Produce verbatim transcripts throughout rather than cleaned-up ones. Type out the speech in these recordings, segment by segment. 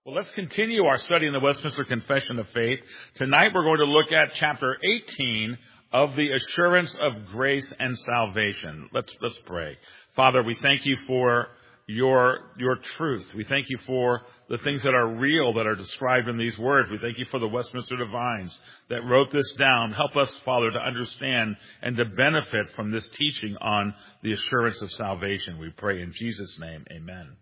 Well, let's continue our study in the Westminster Confession of Faith. Tonight we're going to look at chapter eighteen of the Assurance of Grace and Salvation. Let's, let's pray. Father, we thank you for your, your truth. We thank you for the things that are real, that are described in these words. We thank you for the Westminster Divines that wrote this down. Help us, Father, to understand and to benefit from this teaching on the assurance of salvation. We pray in Jesus' name, amen.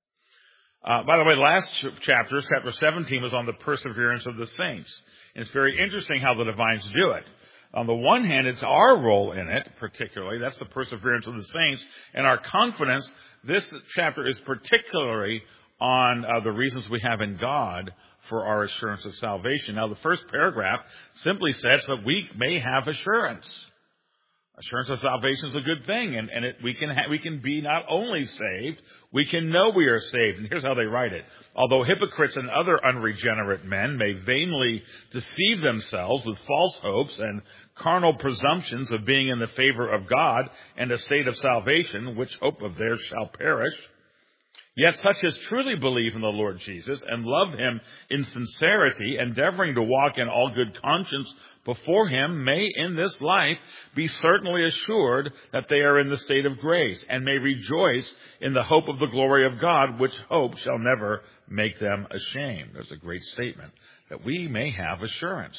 Uh, by the way, last ch- chapter, chapter seventeen, was on the perseverance of the saints. And it's very interesting how the divines do it. On the one hand, it's our role in it, particularly. That's the perseverance of the saints. And our confidence, this chapter is particularly on uh, the reasons we have in God for our assurance of salvation. Now, the first paragraph simply says that we may have assurance. Assurance of salvation is a good thing, and, and it, we can ha- we can be not only saved, we can know we are saved. And here's how they write it. Although hypocrites and other unregenerate men may vainly deceive themselves with false hopes and carnal presumptions of being in the favor of God and a state of salvation, which hope of theirs shall perish, yet such as truly believe in the Lord Jesus and love him in sincerity, endeavoring to walk in all good conscience before him, may in this life be certainly assured that they are in the state of grace, and may rejoice in the hope of the glory of God, which hope shall never make them ashamed. There's a great statement that we may have assurance.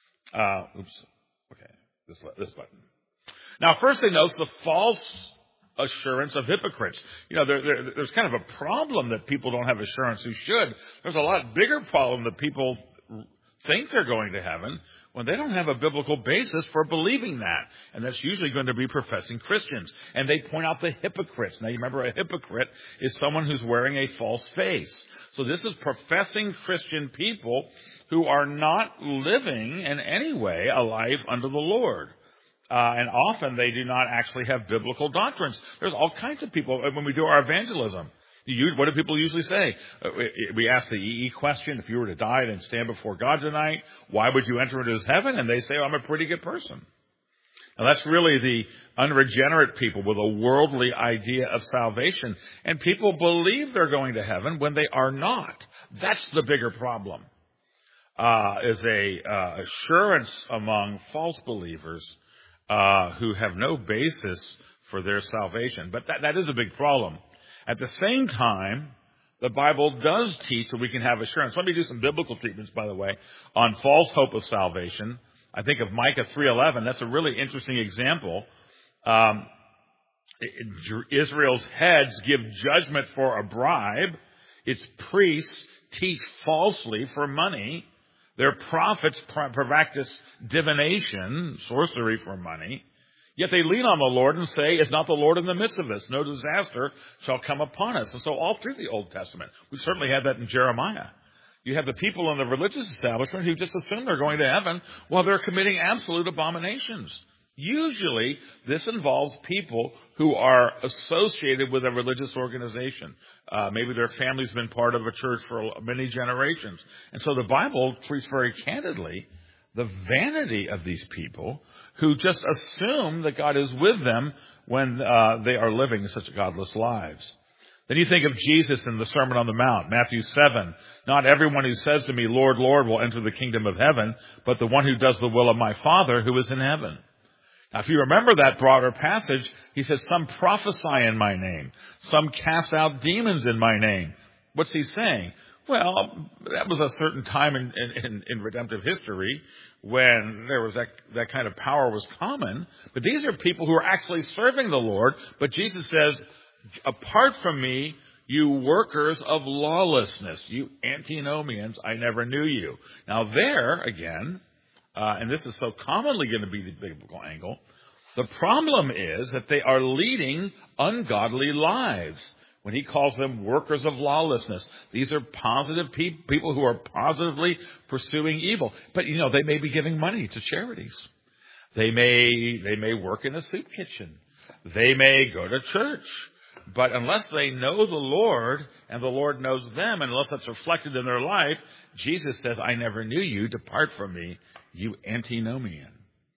Uh, oops. Okay. This, this button. Now, first thing notes the false assurance of hypocrites. You know, there, there, there's kind of a problem that people don't have assurance who should. There's a lot bigger problem that people think they're going to heaven when they don't have a biblical basis for believing that. And that's usually going to be professing Christians. And they point out the hypocrites. Now, you remember, a hypocrite is someone who's wearing a false face. So this is professing Christian people who are not living in any way a life under the Lord. Uh, and often they do not actually have biblical doctrines. There's all kinds of people, when we do our evangelism, you, what do people usually say? Uh, we, we ask the E E question, if you were to die and stand before God tonight, why would you enter into his heaven? And they say, oh, I'm a pretty good person. Now that's really the unregenerate people with a worldly idea of salvation. And people believe they're going to heaven when they are not. That's the bigger problem, uh, is a uh, assurance among false believers Uh, who have no basis for their salvation. But that, that is a big problem. At the same time, the Bible does teach that we can have assurance. Let me do some biblical treatments, by the way, on false hope of salvation. I think of Micah three eleven. That's a really interesting example. Um, Israel's heads give judgment for a bribe. Its priests teach falsely for money. Their prophets practice divination, sorcery for money. Yet they lean on the Lord and say, is not the Lord in the midst of us? No disaster shall come upon us. And so all through the Old Testament, we certainly have that in Jeremiah. You have the people in the religious establishment who just assume they're going to heaven while they're committing absolute abominations. Usually, this involves people who are associated with a religious organization. Uh, maybe their family's been part of a church for many generations. And so the Bible treats very candidly the vanity of these people who just assume that God is with them when uh, they are living such godless lives. Then you think of Jesus in the Sermon on the Mount, Matthew seven. Not everyone who says to me, Lord, Lord, will enter the kingdom of heaven, but the one who does the will of my Father who is in heaven. Now, if you remember that broader passage, he says, some prophesy in my name. Some cast out demons in my name. What's he saying? Well, that was a certain time in, in, in redemptive history when there was that, that kind of power was common. But these are people who are actually serving the Lord. But Jesus says, apart from me, you workers of lawlessness, you antinomians, I never knew you. Now there, again, Uh, and this is so commonly going to be the biblical angle, the problem is that they are leading ungodly lives. When he calls them workers of lawlessness, these are positive pe- people who are positively pursuing evil. But, you know, they may be giving money to charities. They may, they may work in a soup kitchen. They may go to church. But unless they know the Lord and the Lord knows them, and unless that's reflected in their life, Jesus says, I never knew you. Depart from me, you antinomian.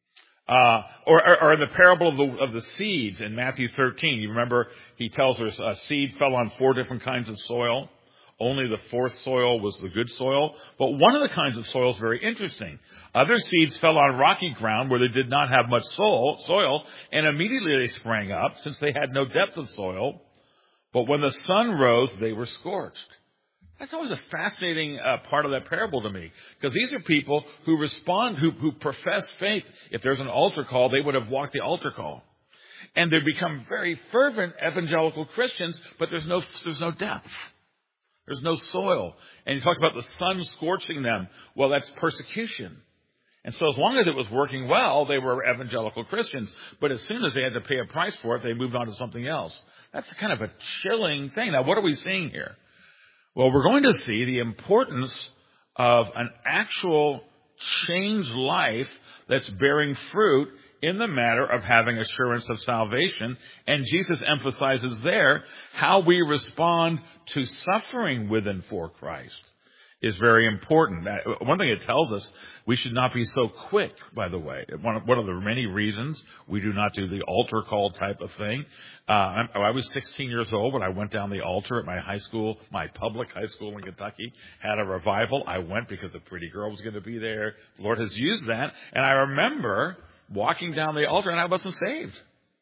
Uh, or, or, or in the parable of the, of the seeds in Matthew thirteen, you remember he tells us a seed fell on four different kinds of soil. only the fourth soil was the good soil. But one of the kinds of soil is very interesting. Other seeds fell on rocky ground where they did not have much soil, soil, and immediately they sprang up since they had no depth of soil. But when the sun rose, they were scorched. That's always a fascinating uh, part of that parable to me, because these are people who respond, who, who profess faith. If there's an altar call, they would have walked the altar call. And they become very fervent evangelical Christians, but there's no, there's no depth. There's no soil. And he talks about the sun scorching them. Well, that's persecution. And so as long as it was working well, they were evangelical Christians. But as soon as they had to pay a price for it, they moved on to something else. That's kind of a chilling thing. Now, what are we seeing here? Well, we're going to see the importance of an actual changed life that's bearing fruit in the matter of having assurance of salvation. And Jesus emphasizes there how we respond to suffering with and for Christ is very important. One thing it tells us, we should not be so quick, by the way. One of, one of the many reasons we do not do the altar call type of thing. Uh, I was sixteen years old when I went down the altar at my high school, my public high school in Kentucky, had a revival. I went because a pretty girl was going to be there. The Lord has used that. And I remember walking down the altar and I wasn't saved.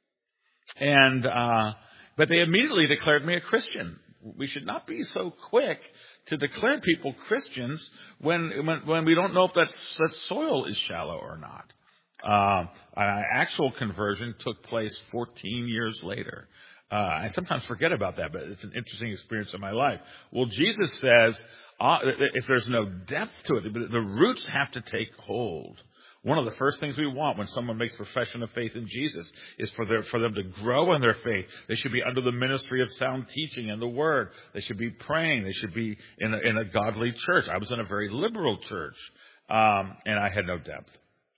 And, uh, but they immediately declared me a Christian. We should not be so quick to declare people Christians when when, when we don't know if that's, that soil is shallow or not. Uh, an actual conversion took place fourteen years later. Uh, I sometimes forget about that, but it's an interesting experience in my life. Well, Jesus says uh, if there's no depth to it, the roots have to take hold. One of the first things we want when someone makes profession of faith in Jesus is for their, for them to grow in their faith. They should be under the ministry of sound teaching and the Word. They should be praying. They should be in a, in a godly church. I was in a very liberal church, um, and I had no depth.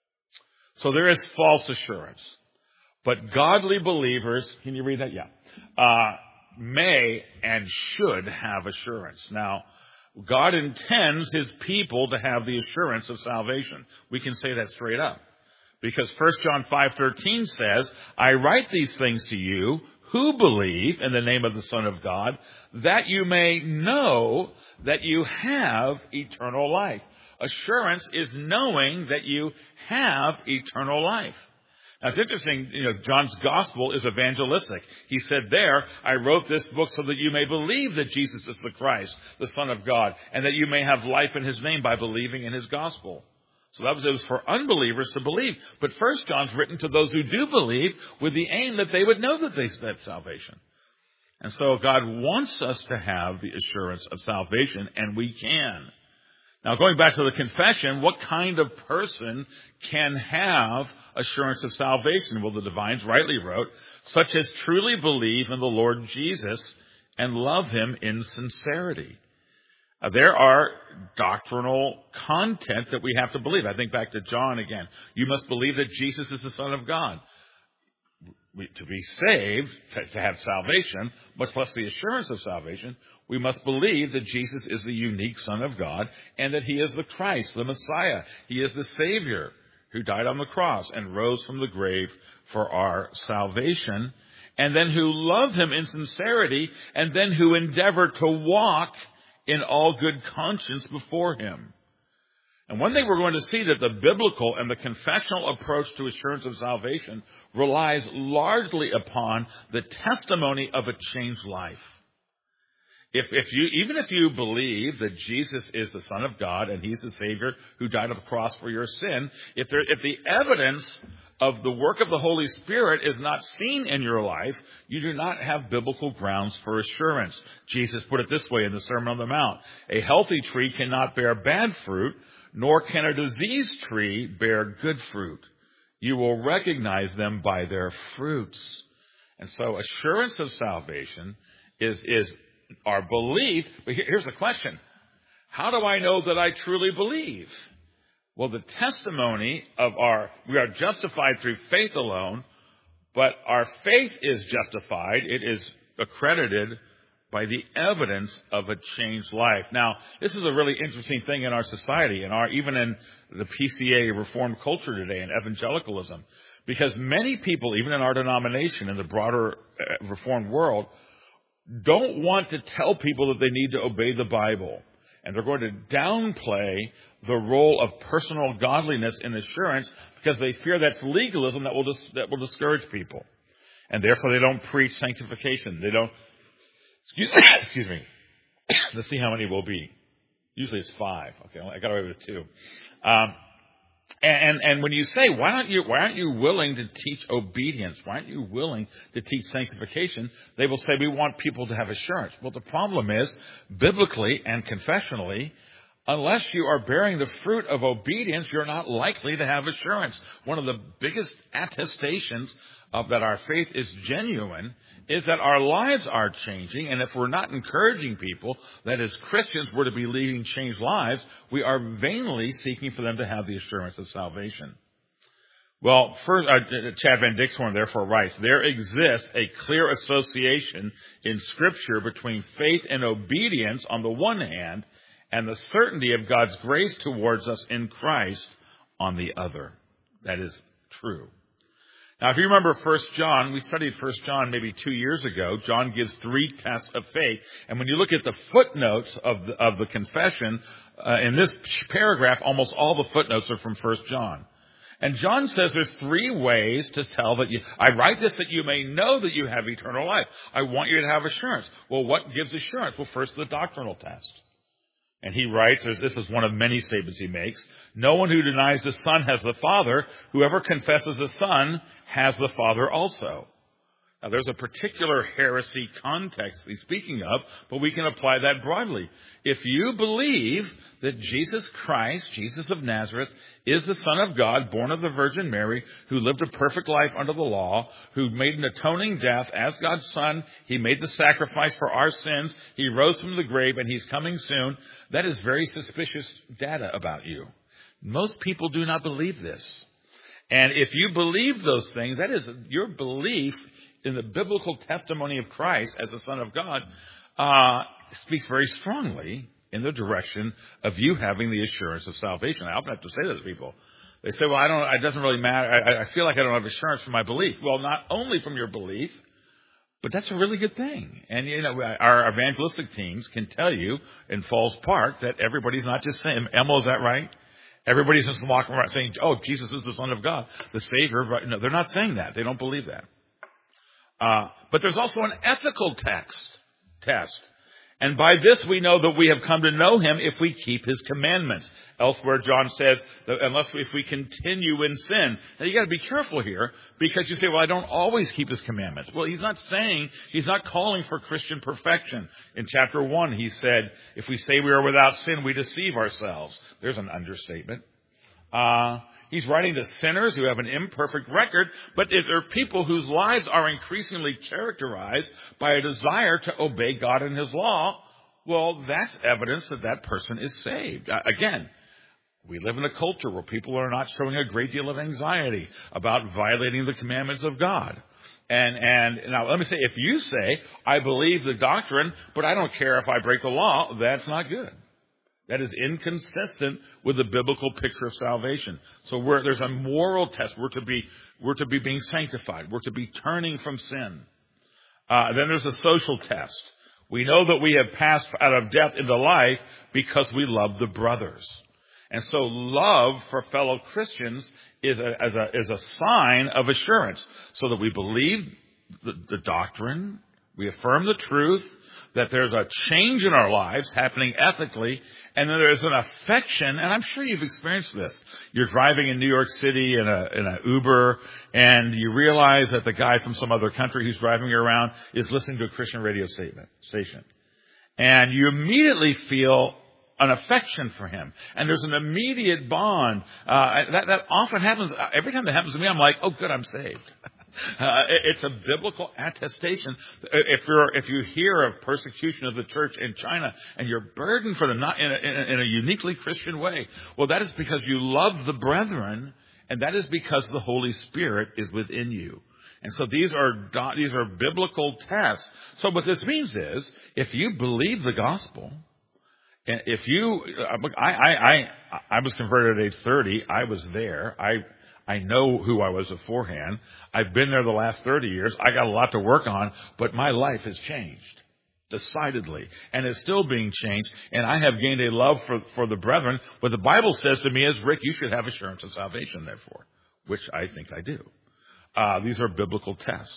So there is false assurance. But godly believers, can you read that? Yeah. Uh, may and should have assurance. Now, God intends His people to have the assurance of salvation. We can say that straight up. Because First John five thirteen says, I write these things to you who believe in the name of the Son of God, that you may know that you have eternal life. Assurance is knowing that you have eternal life. Now, it's interesting, you know, John's gospel is evangelistic. He said there, I wrote this book so that you may believe that Jesus is the Christ, the Son of God, and that you may have life in His name by believing in His gospel. So that was, it was for unbelievers to believe. But First John's written to those who do believe with the aim that they would know that they had salvation. And so God wants us to have the assurance of salvation, and we can. Now, going back to the confession, what kind of person can have assurance of salvation? Well, the divines rightly wrote, such as truly believe in the Lord Jesus and love Him in sincerity. Uh, there are doctrinal content that we have to believe. I think back to John again. You must believe that Jesus is the Son of God. We, to be saved, to, to have salvation, much less the assurance of salvation, we must believe that Jesus is the unique Son of God and that He is the Christ, the Messiah. He is the Savior who died on the cross and rose from the grave for our salvation, and then who love Him in sincerity, and then who endeavor to walk in all good conscience before Him. And one thing we're going to see that the biblical and the confessional approach to assurance of salvation relies largely upon the testimony of a changed life. If, if you, even if you believe that Jesus is the Son of God and He's the Savior who died on the cross for your sin, if there, if the evidence of the work of the Holy Spirit is not seen in your life, you do not have biblical grounds for assurance. Jesus put it this way in the Sermon on the Mount: a healthy tree cannot bear bad fruit, nor can a diseased tree bear good fruit. You will recognize them by their fruits. And so assurance of salvation is, is our belief. But here's the question. How do I know that I truly believe? Well, the testimony of our, we are justified through faith alone, but our faith is justified. It is accredited by the evidence of a changed life. Now, this is a really interesting thing in our society, in our, even in the P C A Reformed culture today, in evangelicalism, because many people, even in our denomination, in the broader Reformed world, don't want to tell people that they need to obey the Bible. And they're going to downplay the role of personal godliness in assurance because they fear that's legalism that will dis- that will discourage people. And therefore they don't preach sanctification. They don't, excuse, excuse me. Let's see how many will be. Usually it's five. Okay, I got away with two. Um, and, and when you say, why aren't you, why aren't you willing to teach obedience? Why aren't you willing to teach sanctification? They will say, we want people to have assurance. Well, the problem is, biblically and confessionally, unless you are bearing the fruit of obedience, you're not likely to have assurance. One of the biggest attestations of that our faith is genuine is that our lives are changing, and if we're not encouraging people that as Christians we're to be leading changed lives, we are vainly seeking for them to have the assurance of salvation. Well, first, uh, Chad Van Dixhoorn therefore writes, there exists a clear association in Scripture between faith and obedience on the one hand, and the certainty of God's grace towards us in Christ on the other. That is true. Now, if you remember First John, we studied First John maybe two years ago. John gives three tests of faith. And when you look at the footnotes of the, of the confession, uh, in this paragraph, almost all the footnotes are from First John. And John says there's three ways to tell that you, I write this that you may know that you have eternal life. I want you to have assurance. Well, what gives assurance? Well, first, the doctrinal test. And he writes, this is one of many statements he makes, no one who denies the Son has the Father. Whoever confesses the Son has the Father also. Now, there's a particular heresy context he's speaking of, but we can apply that broadly. If you believe that Jesus Christ, Jesus of Nazareth, is the Son of God, born of the Virgin Mary, who lived a perfect life under the law, who made an atoning death as God's Son, he made the sacrifice for our sins, he rose from the grave, and he's coming soon, that is very suspicious data about you. Most people do not believe this. And if you believe those things, that is your belief in the biblical testimony of Christ as the Son of God, uh, speaks very strongly in the direction of you having the assurance of salvation. I often have to say that to people. They say, well, I don't, it doesn't really matter. I, I feel like I don't have assurance from my belief. Well, not only from your belief, but that's a really good thing. And, you know, our evangelistic teams can tell you in Falls Park that everybody's not just saying, Emma, is that right? Everybody's just walking around saying, oh, Jesus is the Son of God, the Savior. No, they're not saying that. They don't believe that. Uh, but there's also an ethical text, test. And by this we know that we have come to know him if we keep his commandments. Elsewhere, John says that unless we, if we continue in sin. Now, you got to be careful here because you say, well, I don't always keep his commandments. Well, he's not saying, he's not calling for Christian perfection. In chapter one, he said, if we say we are without sin, we deceive ourselves. There's an understatement. Uh, he's writing to sinners who have an imperfect record, but if there are people whose lives are increasingly characterized by a desire to obey God and his law, well, that's evidence that that person is saved. Uh, again, we live in a culture where people are not showing a great deal of anxiety about violating the commandments of God. And, and now let me say, if you say, I believe the doctrine, but I don't care if I break the law, that's not good. That is inconsistent with the biblical picture of salvation. So we're, there's a moral test. We're to be, we're to be being sanctified. We're to be turning from sin. Uh, then there's a social test. We know that we have passed out of death into life because we love the brothers. And so love for fellow Christians is a, as a, is a sign of assurance. So that we believe the, the doctrine, we affirm the truth, that there's a change in our lives happening ethically, and then there's an affection, and I'm sure you've experienced this. You're driving in New York City in a in an Uber, and you realize that the guy from some other country who's driving you around is listening to a Christian radio statement, station. And you immediately feel an affection for him. And there's an immediate bond. Uh, that, that often happens. Every time that happens to me, I'm like, oh, good, I'm saved. Uh, it's a biblical attestation. If you're, if you hear of persecution of the church in China and you're burdened for them, not in a, in a, in a uniquely Christian way, well, that is because you love the brethren, and that is because the Holy Spirit is within you. And so these are these are biblical tests. So what this means is, if you believe the gospel, and if you, I I I I was converted at age thirty. I was there. I. I know who I was beforehand. I've been there the last thirty years. I got a lot to work on, but my life has changed. decidedly, and is still being changed, and I have gained a love for, for the brethren. What the Bible says to me is, Rick, you should have assurance of salvation, therefore, which I think I do. Uh, these are biblical tests.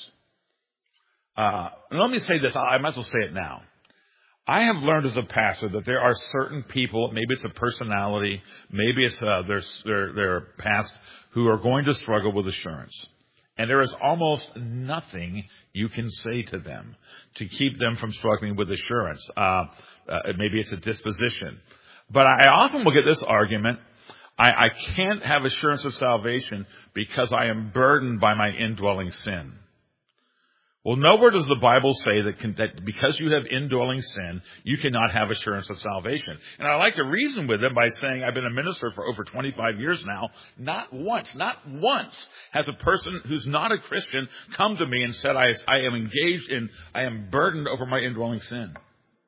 Uh, and let me say this, I might as well say it now. I have learned as a pastor that there are certain people, maybe it's a personality, maybe it's uh, their, their, their past, who are going to struggle with assurance. And there is almost nothing you can say to them to keep them from struggling with assurance. Uh, uh, maybe it's a disposition. But I often will get this argument, I, I can't have assurance of salvation because I am burdened by my indwelling sin. Well, nowhere does the Bible say that, can, that because you have indwelling sin, you cannot have assurance of salvation. And I like to reason with them by saying I've been a minister for over twenty-five years now. Not once, not once has a person who's not a Christian come to me and said, I, I am engaged in, I am burdened over my indwelling sin.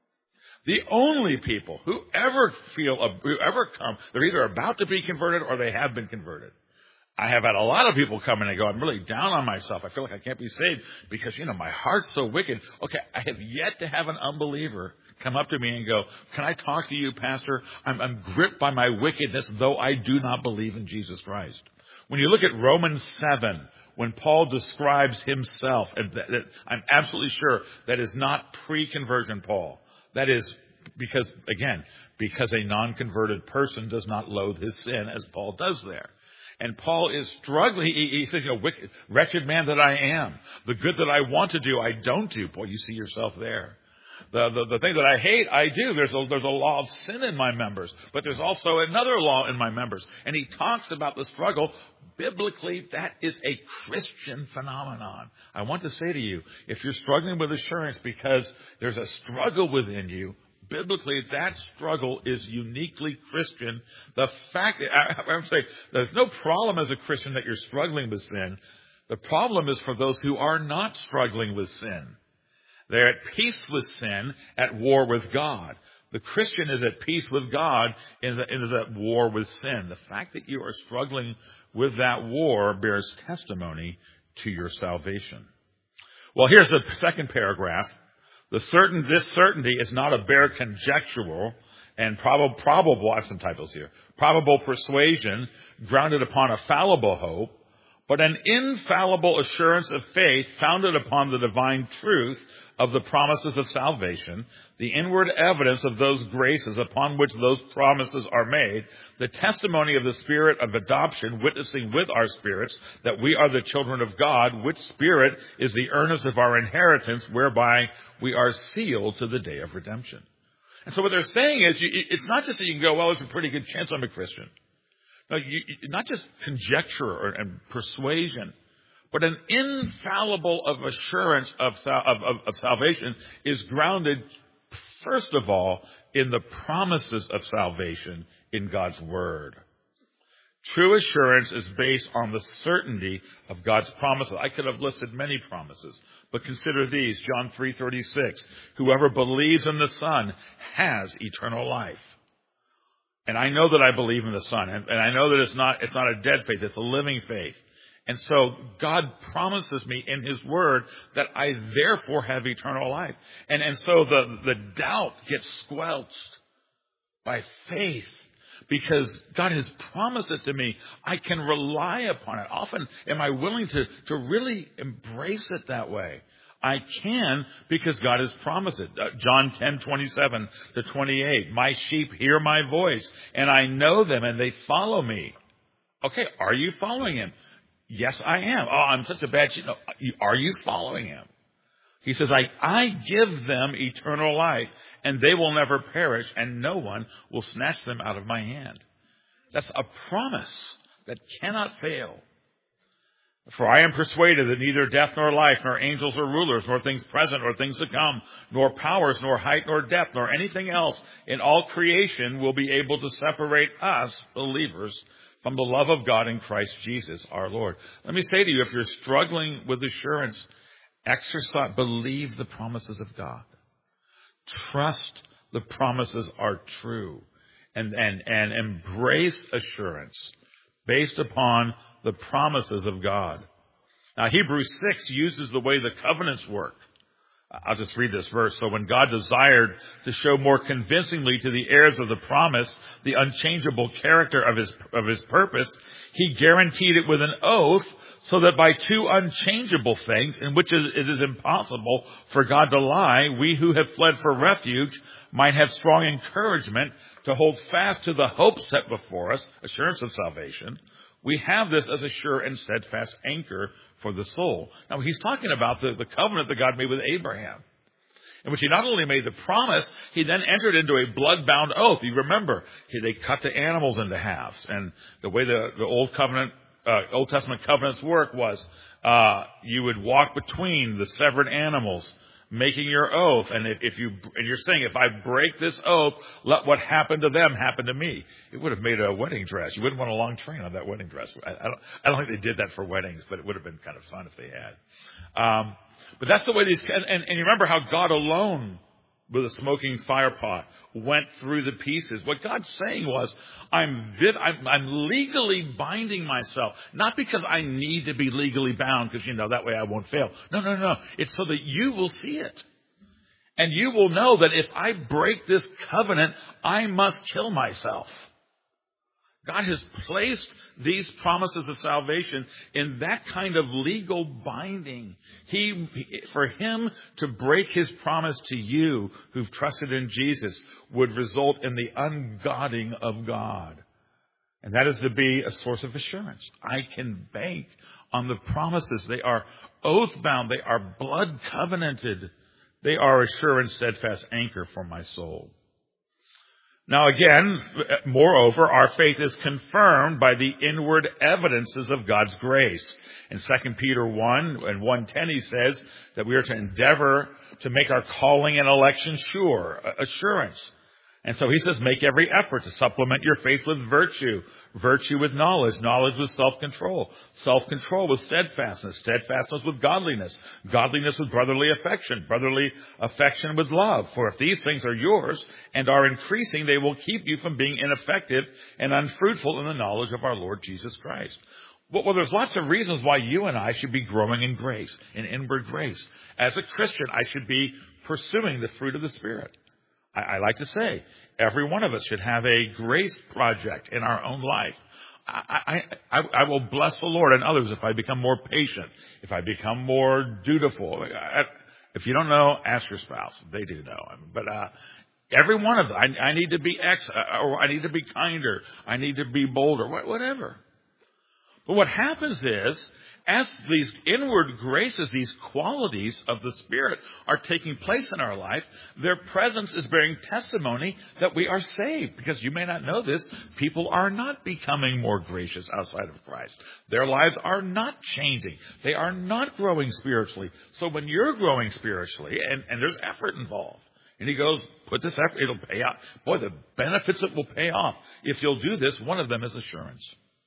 The only people who ever feel, who ever come, they're either about to be converted or they have been converted. I have had a lot of people come in and go, I'm really down on myself. I feel like I can't be saved because, you know, my heart's so wicked. Okay, I have yet to have an unbeliever come up to me and go, can I talk to you, Pastor? I'm, I'm gripped by my wickedness, though I do not believe in Jesus Christ. When you look at Romans seven, when Paul describes himself, and that, that I'm absolutely sure that is not pre-conversion Paul. That is because, again, because a non-converted person does not loathe his sin as Paul does there. And Paul is struggling. He, he says, you know, wicked, wretched man that I am. The good that I want to do, I don't do. Boy, you see yourself there. The, the, the thing that I hate, I do. There's a, there's a law of sin in my members, but there's also another law in my members. And he talks about the struggle. Biblically, that is a Christian phenomenon. I want to say to you, if you're struggling with assurance because there's a struggle within you, biblically, that struggle is uniquely Christian. The fact that, I, I'm saying, there's no problem as a Christian that you're struggling with sin. The problem is for those who are not struggling with sin. They're at peace with sin, at war with God. The Christian is at peace with God and is at war with sin. The fact that you are struggling with that war bears testimony to your salvation. Well, here's the second paragraph. The certain, this certainty is not a bare conjectural and probable, probable, I have some typos here, probable persuasion grounded upon a fallible hope, but an infallible assurance of faith founded upon the divine truth of the promises of salvation, the inward evidence of those graces upon which those promises are made, the testimony of the Spirit of adoption witnessing with our spirits that we are the children of God, which Spirit is the earnest of our inheritance, whereby we are sealed to the day of redemption. And so what they're saying is, you, it's not just that you can go, well, there's a pretty good chance I'm a Christian. No, you, not just conjecture or, and persuasion, but an infallible of assurance of, of, of, of salvation is grounded, first of all, in the promises of salvation in God's Word. True assurance is based on the certainty of God's promises. I could have listed many promises, but consider these. John three thirty-six, whoever believes in the Son has eternal life. And I know that I believe in the Son, and, and I know that it's not, it's not a dead faith, it's a living faith. And so God promises me in His Word that I therefore have eternal life. And, and so the, the doubt gets squelched by faith because God has promised it to me. I can rely upon it. Often am I willing to, to really embrace it that way? I can because God has promised it. Uh, John ten twenty-seven to twenty-eight. My sheep hear my voice, and I know them, and they follow me. Okay, are you following Him? Yes, I am. Oh, I'm such a bad sheep. No, are you following Him? He says, I, I give them eternal life, and they will never perish, and no one will snatch them out of my hand. That's a promise that cannot fail. For I am persuaded that neither death nor life, nor angels or rulers, nor things present or things to come, nor powers, nor height, nor depth, nor anything else in all creation will be able to separate us, believers, from the love of God in Christ Jesus our Lord. Let me say to you, if you're struggling with assurance, exercise, believe the promises of God. Trust the promises are true. And, and, and embrace assurance based upon the promises of God. Now, Hebrews six uses the way the covenants work. I'll just read this verse. So when God desired to show more convincingly to the heirs of the promise the unchangeable character of his, of his purpose, he guaranteed it with an oath, so that by two unchangeable things, in which it is impossible for God to lie, we who have fled for refuge might have strong encouragement to hold fast to the hope set before us, assurance of salvation. We have this as a sure and steadfast anchor for the soul. Now, he's talking about the, the covenant that God made with Abraham, in which he not only made the promise, he then entered into a blood-bound oath. You remember, he, they cut the animals into halves. And the way the, the Old Covenant, uh, Old Testament covenants work was uh, you would walk between the severed animals, making your oath, and if, if you and you're saying, if I break this oath, let what happened to them happen to me. It would have made a wedding dress. You wouldn't want a long train on that wedding dress. I, I don't. I don't think they did that for weddings, but it would have been kind of fun if they had. Um, but that's the way these. And, and, and you remember how God alone, with a smoking fire pot, went through the pieces. What God's saying was, I'm, vid- I'm, I'm legally binding myself, not because I need to be legally bound, because, you know, that way I won't fail. No, no, no. It's so that you will see it. And you will know that if I break this covenant, I must kill myself. God has placed these promises of salvation in that kind of legal binding. He, for him to break his promise to you who've trusted in Jesus would result in the ungodding of God. And that is to be a source of assurance. I can bank on the promises. They are oath-bound. They are blood-covenanted. They are a sure and steadfast anchor for my soul. Now again, moreover, our faith is confirmed by the inward evidences of God's grace. In Second Peter one and one ten, he says that we are to endeavor to make our calling and election sure, assurance. And so he says, make every effort to supplement your faith with virtue, virtue with knowledge, knowledge with self-control, self-control with steadfastness, steadfastness with godliness, godliness with brotherly affection, brotherly affection with love. For if these things are yours and are increasing, they will keep you from being ineffective and unfruitful in the knowledge of our Lord Jesus Christ. Well, there's lots of reasons why you and I should be growing in grace, in inward grace. As a Christian, I should be pursuing the fruit of the Spirit. I like to say, every one of us should have a grace project in our own life. I, I, I will bless the Lord and others if I become more patient, if I become more dutiful. If you don't know, ask your spouse. They do know. But uh, every one of them, I, I need to be X, or I need to be kinder, I need to be bolder, whatever. But what happens is, as these inward graces, these qualities of the Spirit are taking place in our life, their presence is bearing testimony that we are saved. Because you may not know this, people are not becoming more gracious outside of Christ. Their lives are not changing. They are not growing spiritually. So when you're growing spiritually, and, and there's effort involved, and he goes, put this effort, it'll pay off. Boy, the benefits it will pay off. If you'll do this, one of them is assurance.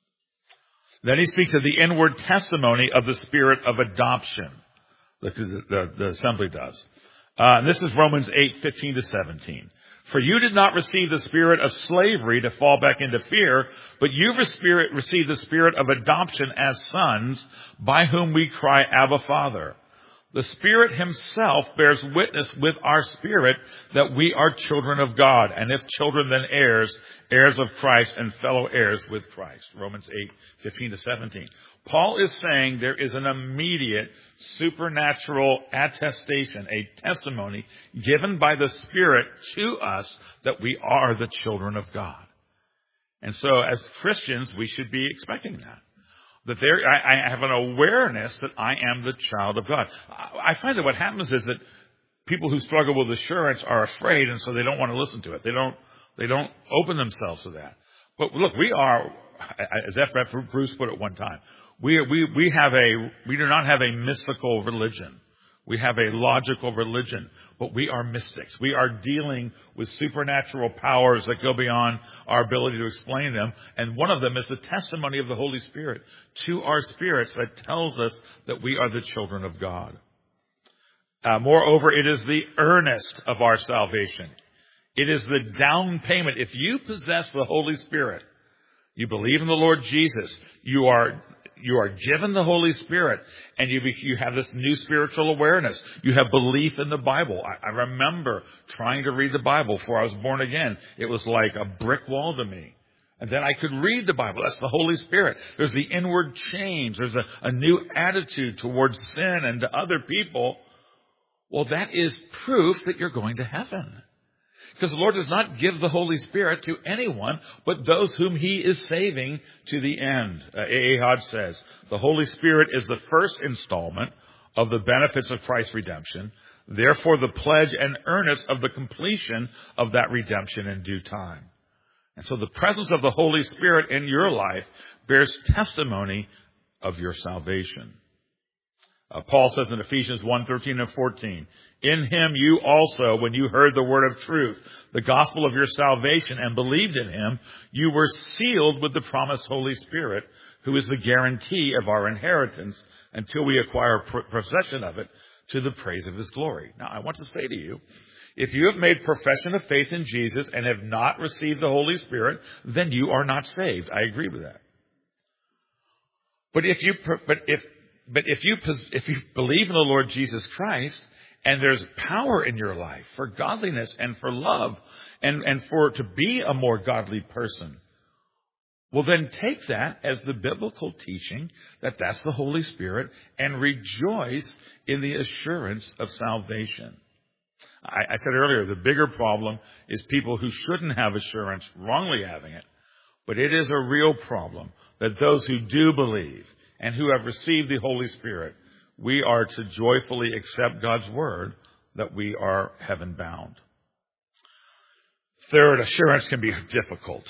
Then he speaks of the inward testimony of the spirit of adoption. The, the, the assembly does. Uh, and this is Romans eight, fifteen to seventeen. For you did not receive the spirit of slavery to fall back into fear, but you received the spirit of adoption as sons, by whom we cry, Abba, Father. The Spirit himself bears witness with our spirit that we are children of God, and if children, then heirs, heirs of Christ and fellow heirs with Christ. Romans eight, fifteen to seventeen. Paul is saying there is an immediate supernatural attestation, a testimony given by the Spirit to us that we are the children of God. And so as Christians, we should be expecting that. That there, I, I have an awareness that I am the child of God. I find that what happens is that people who struggle with assurance are afraid, and so they don't want to listen to it. They don't, they don't open themselves to that. But look, we are, as F F Bruce put it one time, we, we, we have a, we do not have a mystical religion. We have a logical religion, but we are mystics. We are dealing with supernatural powers that go beyond our ability to explain them. And one of them is the testimony of the Holy Spirit to our spirits that tells us that we are the children of God. Uh, moreover, it is the earnest of our salvation. It is the down payment. If you possess the Holy Spirit, you believe in the Lord Jesus, you are you are given the Holy Spirit, and you, you have this new spiritual awareness. You have belief in the Bible. I, I remember trying to read the Bible before I was born again. It was like a brick wall to me. And then I could read the Bible. That's the Holy Spirit. There's the inward change. There's a, a new attitude towards sin and to other people. Well, that is proof that you're going to heaven. Because the Lord does not give the Holy Spirit to anyone but those whom He is saving to the end. Uh, A A Hodge says, the Holy Spirit is the first installment of the benefits of Christ's redemption, therefore the pledge and earnest of the completion of that redemption in due time. And so the presence of the Holy Spirit in your life bears testimony of your salvation. Uh, Paul says in Ephesians one, thirteen and fourteen, in Him you also, when you heard the word of truth, the gospel of your salvation, and believed in Him, you were sealed with the promised Holy Spirit, who is the guarantee of our inheritance until we acquire possession of it to the praise of His glory. Now, I want to say to you, if you have made profession of faith in Jesus and have not received the Holy Spirit, then you are not saved. I agree with that. But if you, but if, but if you, if you believe in the Lord Jesus Christ, and there's power in your life for godliness and for love and, and for to be a more godly person, well, then take that as the biblical teaching that that's the Holy Spirit and rejoice in the assurance of salvation. I, I said earlier, the bigger problem is people who shouldn't have assurance wrongly having it. But it is a real problem that those who do believe and who have received the Holy Spirit, we are to joyfully accept God's word that we are heaven bound. Third, assurance can be difficult.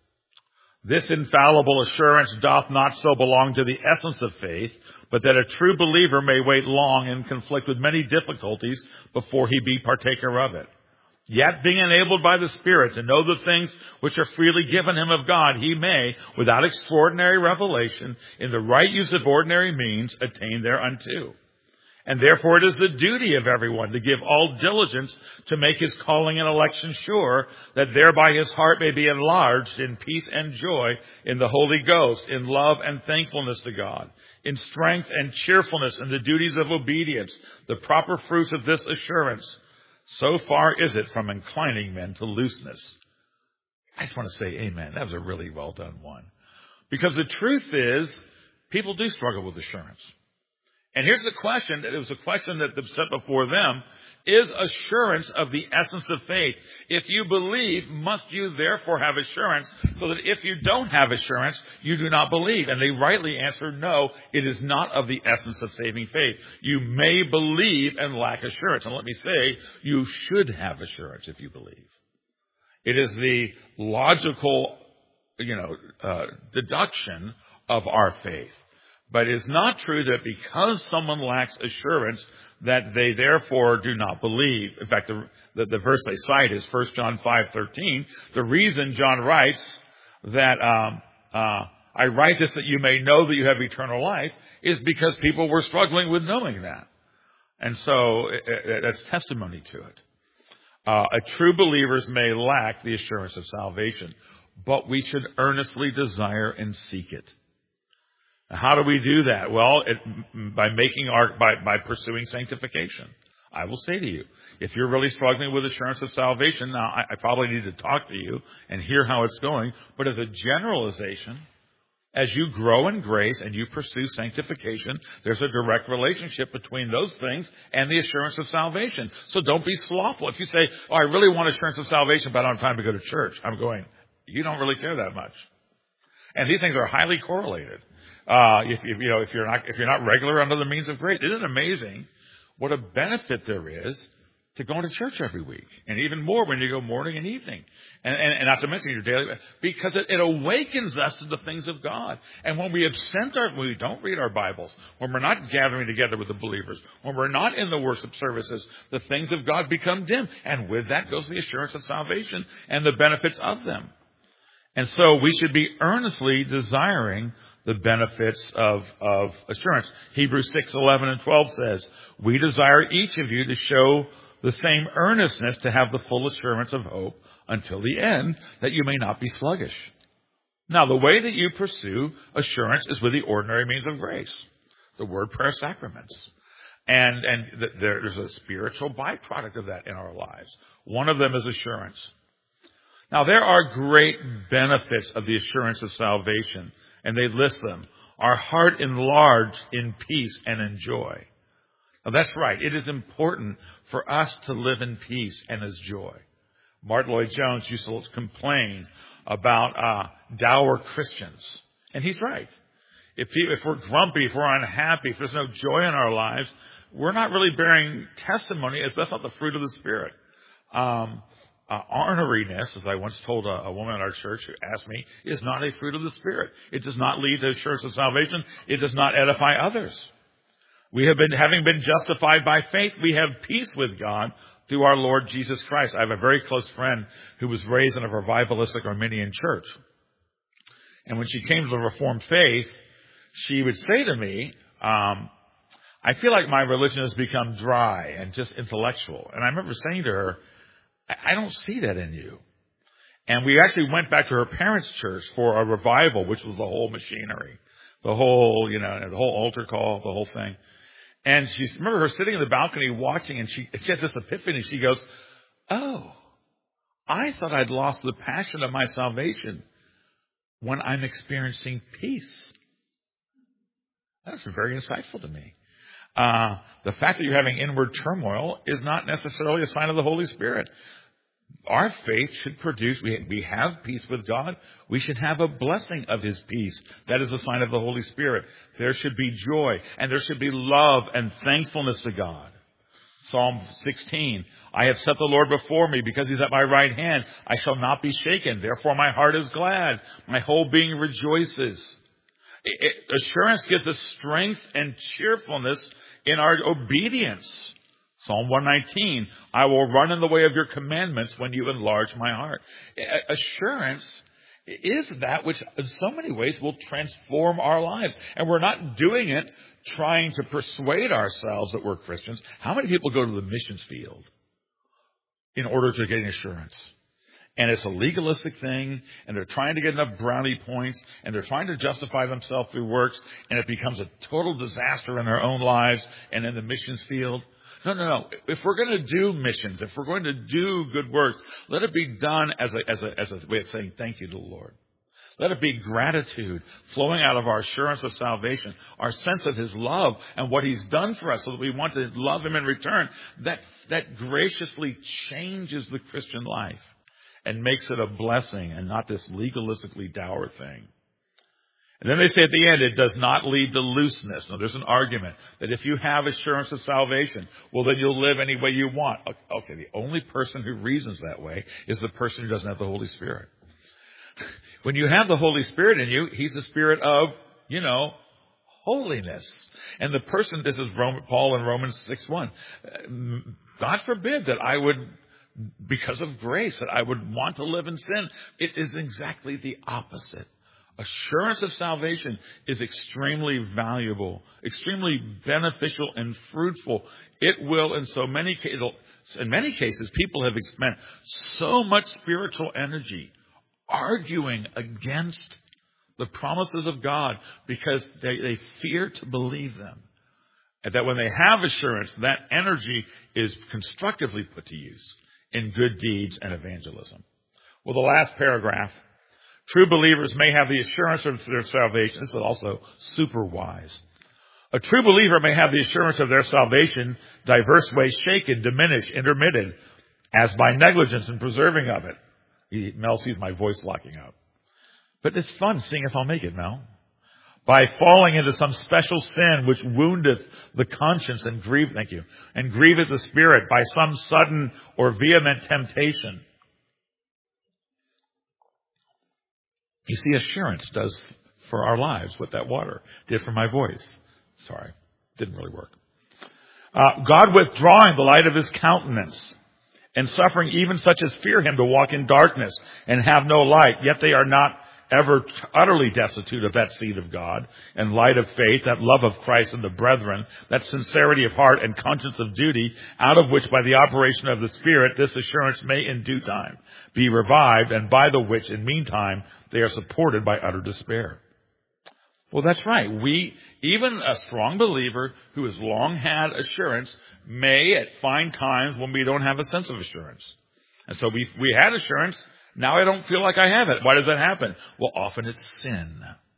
This infallible assurance doth not so belong to the essence of faith, but that a true believer may wait long and conflict with many difficulties before he be partaker of it. Yet being enabled by the Spirit to know the things which are freely given him of God, he may, without extraordinary revelation, in the right use of ordinary means, attain thereunto. And therefore it is the duty of everyone to give all diligence to make his calling and election sure, that thereby his heart may be enlarged in peace and joy in the Holy Ghost, in love and thankfulness to God, in strength and cheerfulness in the duties of obedience, the proper fruits of this assurance. So far is it from inclining men to looseness. I just want to say amen. That was a really well done one. Because the truth is, people do struggle with assurance. And here's the question, it was a question that was set before them, is assurance of the essence of faith. If you believe, must you therefore have assurance, so that if you don't have assurance, you do not believe? And they rightly answered, no, it is not of the essence of saving faith. You may believe and lack assurance. And let me say, you should have assurance if you believe. It is the logical, you know, uh, deduction of our faith. But it is not true that because someone lacks assurance that they therefore do not believe. In fact, the, the, the verse they cite is First John five thirteen. The reason John writes that um, uh, I write this that you may know that you have eternal life is because people were struggling with knowing that. And so it, it, that's testimony to it. Uh, a true believers may lack the assurance of salvation, but we should earnestly desire and seek it. How do we do that? Well, it, by making our, by, by pursuing sanctification. I will say to you, if you're really struggling with assurance of salvation, now I, I probably need to talk to you and hear how it's going. But as a generalization, as you grow in grace and you pursue sanctification, there's a direct relationship between those things and the assurance of salvation. So don't be slothful. If you say, oh, I really want assurance of salvation, but I don't have time to go to church, I'm going, you don't really care that much. And these things are highly correlated. Uh, if, if, you know, if you're not, if you're not regular under the means of grace, isn't it amazing what a benefit there is to going to church every week? And even more when you go morning and evening. And, and, and not to mention your daily, because it, it awakens us to the things of God. And when we absent our, when we don't read our Bibles, when we're not gathering together with the believers, when we're not in the worship services, the things of God become dim. And with that goes the assurance of salvation and the benefits of them. And so we should be earnestly desiring the benefits of, of assurance. Hebrews six, eleven and twelve says, we desire each of you to show the same earnestness to have the full assurance of hope until the end, that you may not be sluggish. Now, the way that you pursue assurance is with the ordinary means of grace. The word, prayer, sacraments. And, and th- there's a spiritual byproduct of that in our lives. One of them is assurance. Now, there are great benefits of the assurance of salvation, and they list them. Our heart enlarged in peace and in joy. Now, that's right. It is important for us to live in peace and as joy. Martin Lloyd-Jones used to complain about uh, dour Christians. And he's right. If, he, if we're grumpy, if we're unhappy, if there's no joy in our lives, we're not really bearing testimony, as that's not the fruit of the Spirit. Um, uh, orneriness, as I once told a, a woman in our church who asked me, is not a fruit of the Spirit. It does not lead to assurance of salvation. It does not edify others. We have been, having been justified by faith, we have peace with God through our Lord Jesus Christ. I have a very close friend who was raised in a revivalistic Arminian church. And when she came to the Reformed faith, she would say to me, um, I feel like my religion has become dry and just intellectual. And I remember saying to her, I, I don't see that in you. And we actually went back to her parents' church for a revival, which was the whole machinery, the whole, you know, the whole altar call, the whole thing. And she, remember her sitting in the balcony watching, and she, she had this epiphany. She goes, oh, I thought I'd lost the passion of my salvation when I'm experiencing peace. That's very insightful to me. Uh, the fact that you're having inward turmoil is not necessarily a sign of the Holy Spirit. Our faith should produce, we, we have peace with God. We should have a blessing of His peace. That is a sign of the Holy Spirit. There should be joy, and there should be love and thankfulness to God. Psalm sixteen, I have set the Lord before me because He's at my right hand. I shall not be shaken. Therefore my heart is glad. My whole being rejoices. It, it, assurance gives us strength and cheerfulness in our obedience. Psalm one nineteen, I will run in the way of your commandments when you enlarge my heart. Assurance is that which in so many ways will transform our lives. And we're not doing it trying to persuade ourselves that we're Christians. How many people go to the missions field in order to gain assurance? And it's a legalistic thing, and they're trying to get enough brownie points, and they're trying to justify themselves through works, and it becomes a total disaster in their own lives and in the missions field. No, no, no. If we're going to do missions, if we're going to do good works, let it be done as a, as a, as a way of saying thank you to the Lord. Let it be gratitude flowing out of our assurance of salvation, our sense of His love and what He's done for us so that we want to love Him in return. That, that graciously changes the Christian life and makes it a blessing and not this legalistically dour thing. And then they say at the end, it does not lead to looseness. Now, there's an argument that if you have assurance of salvation, well, then you'll live any way you want. Okay, the only person who reasons that way is the person who doesn't have the Holy Spirit. When you have the Holy Spirit in you, He's the Spirit of, you know, holiness. And the person, this is Roman, Paul in Romans six one. God forbid that I would, because of grace, that I would want to live in sin. It is exactly the opposite. Assurance of salvation is extremely valuable, extremely beneficial and fruitful. It will, in so many cases, in many cases, people have spent so much spiritual energy arguing against the promises of God because they, they fear to believe them. And that when they have assurance, that energy is constructively put to use in good deeds and evangelism. Well, the last paragraph. True believers may have the assurance of their salvation. This is also super wise. A true believer may have the assurance of their salvation diverse ways shaken, diminished, intermitted, as by negligence in preserving of it. He, Mel sees my voice locking up. But it's fun seeing if I'll make it, Mel. By falling into some special sin which woundeth the conscience and grieve, thank you, and grieveth the spirit by some sudden or vehement temptation. You see, assurance does for our lives what that water did for my voice. Sorry, didn't really work. Uh, God withdrawing the light of His countenance and suffering even such as fear Him to walk in darkness and have no light, yet they are not ever utterly destitute of that seed of God and light of faith, that love of Christ and the brethren, that sincerity of heart and conscience of duty, out of which by the operation of the Spirit this assurance may in due time be revived, and by the which in meantime they are supported by utter despair. Well, that's right. We, even a strong believer who has long had assurance, may at find times when we don't have a sense of assurance. And so we we had assurance. Now I don't feel like I have it. Why does that happen? Well, often it's sin.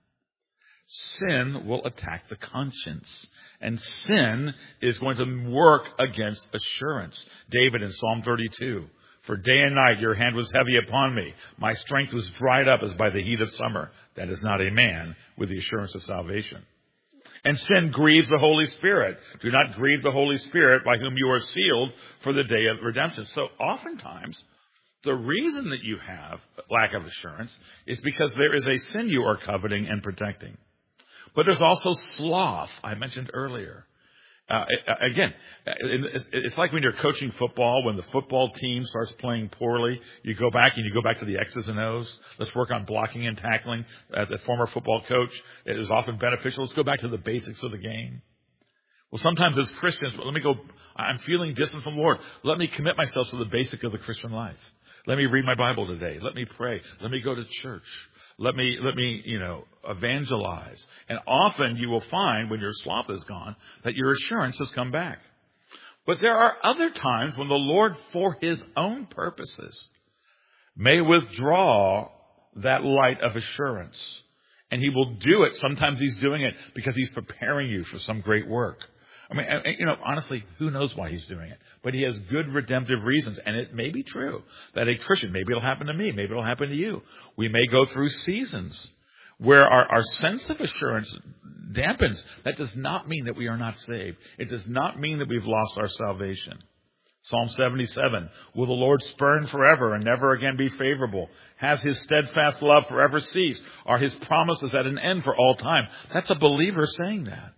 Sin will attack the conscience. And sin is going to work against assurance. David in Psalm thirty-two. For day and night your hand was heavy upon me. My strength was dried up as by the heat of summer. That is not a man with the assurance of salvation. And sin grieves the Holy Spirit. Do not grieve the Holy Spirit by whom you are sealed for the day of redemption. So oftentimes, the reason that you have lack of assurance is because there is a sin you are coveting and protecting. But there's also sloth, I mentioned earlier. Uh, again, it's like when you're coaching football, when the football team starts playing poorly, you go back and you go back to the X's and O's. Let's work on blocking and tackling. As a former football coach, it is often beneficial. Let's go back to the basics of the game. Well, sometimes as Christians, let me go, I'm feeling distant from the Lord. Let me commit myself to the basic of the Christian life. Let me read my Bible today. Let me pray. Let me go to church. Let me, let me, you know, evangelize. And often you will find when your sloth is gone that your assurance has come back. But there are other times when the Lord, for his own purposes, may withdraw that light of assurance. And he will do it. Sometimes he's doing it because he's preparing you for some great work. I mean, you know, honestly, who knows why he's doing it? But he has good redemptive reasons. And it may be true that a Christian, maybe it'll happen to me, maybe it'll happen to you. We may go through seasons where our, our sense of assurance dampens. That does not mean that we are not saved. It does not mean that we've lost our salvation. Psalm seventy-seven, will the Lord spurn forever and never again be favorable? Has his steadfast love forever ceased? Are his promises at an end for all time? That's a believer saying that.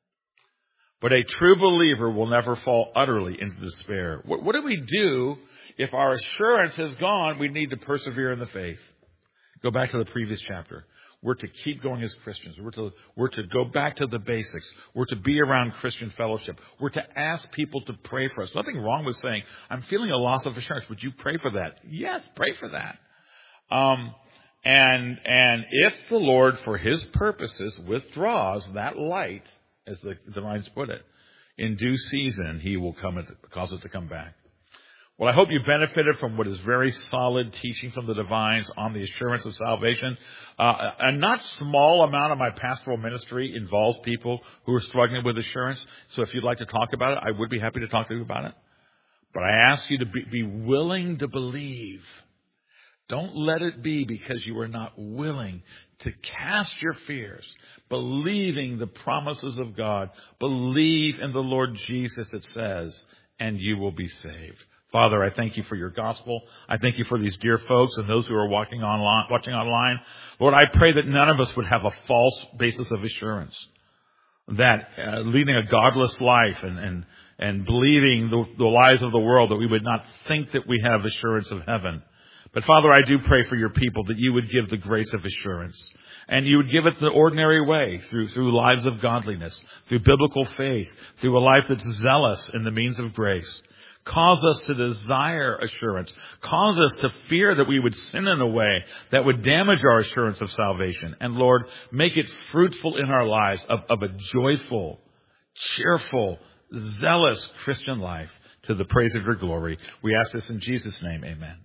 But a true believer will never fall utterly into despair. What, what do we do if our assurance has gone? We need to persevere in the faith. Go back to the previous chapter. We're to keep going as Christians. We're to, we're to go back to the basics. We're to be around Christian fellowship. We're to ask people to pray for us. Nothing wrong with saying, I'm feeling a loss of assurance. Would you pray for that? Yes, pray for that. Um, and, and if the Lord, for his purposes, withdraws that light, as the divines put it, in due season, he will come and cause it to come back. Well, I hope you benefited from what is very solid teaching from the divines on the assurance of salvation. Uh, a not small amount of my pastoral ministry involves people who are struggling with assurance. So if you'd like to talk about it, I would be happy to talk to you about it. But I ask you to be, be willing to believe. Don't let it be because you are not willing to cast your fears, believing the promises of God. Believe in the Lord Jesus, it says, and you will be saved. Father, I thank you for your gospel. I thank you for these dear folks and those who are watching online. Watching online. Lord, I pray that none of us would have a false basis of assurance, that uh, leading a godless life and, and, and believing the, the lies of the world, that we would not think that we have assurance of heaven. But Father, I do pray for your people that you would give the grace of assurance. And you would give it the ordinary way, through, through lives of godliness, through biblical faith, through a life that's zealous in the means of grace. Cause us to desire assurance. Cause us to fear that we would sin in a way that would damage our assurance of salvation. And Lord, make it fruitful in our lives of, of a joyful, cheerful, zealous Christian life to the praise of your glory. We ask this in Jesus' name. Amen.